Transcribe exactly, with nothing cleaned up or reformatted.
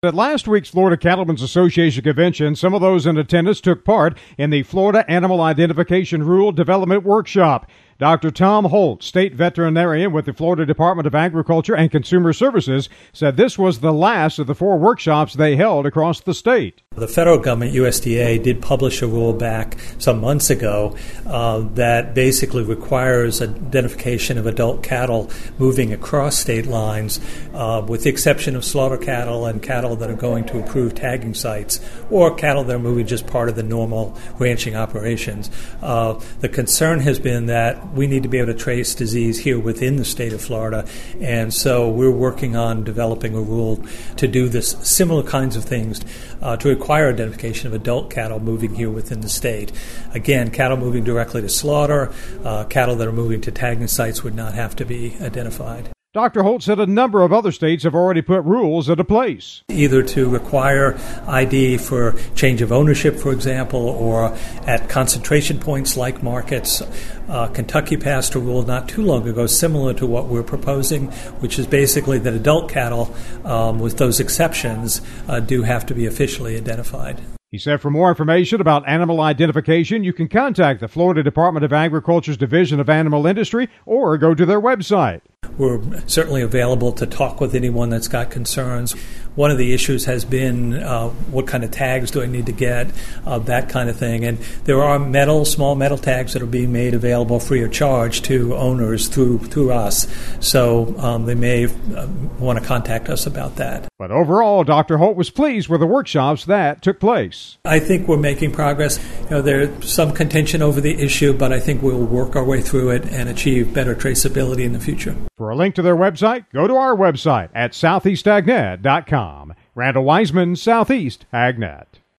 At last week's Florida Cattlemen's Association convention, some of those in attendance took part in the Florida Animal Identification Rule Development Workshop. Doctor Tom Holt, state veterinarian with the Florida Department of Agriculture and Consumer Services, said this was the last of the four workshops they held across the state. The federal government, U S D A, did publish a rule back some months ago uh, that basically requires identification of adult cattle moving across state lines, uh, with the exception of slaughter cattle and cattle that are going to approved tagging sites, or cattle that are moving just part of the normal ranching operations. Uh, the concern has been that we need to be able to trace disease here within the state of Florida, and so we're working on developing a rule to do this similar kinds of things, uh, to require identification of adult cattle moving here within the state. Again, cattle moving directly to slaughter, uh, cattle that are moving to tagging sites would not have to be identified. Doctor Holt said a number of other states have already put rules into place. Either to require I D for change of ownership, for example, or at concentration points like markets. Uh, Kentucky passed a rule not too long ago similar to what we're proposing, which is basically that adult cattle, um, with those exceptions, uh, do have to be officially identified. He said for more information about animal identification, you can contact the Florida Department of Agriculture's Division of Animal Industry or go to their website. We're certainly available to talk with anyone that's got concerns. One of the issues has been uh, what kind of tags do I need to get, uh, that kind of thing. And there are metal, small metal tags that are being made available free of charge to owners through through us. So um, they may uh, want to contact us about that. But overall, Doctor Holt was pleased with the workshops that took place. I think we're making progress. You know, there's some contention over the issue, but I think we'll work our way through it and achieve better traceability in the future. For a link to their website, go to our website at southeast ag net dot com. Randall Wiseman, Southeast Ag Net.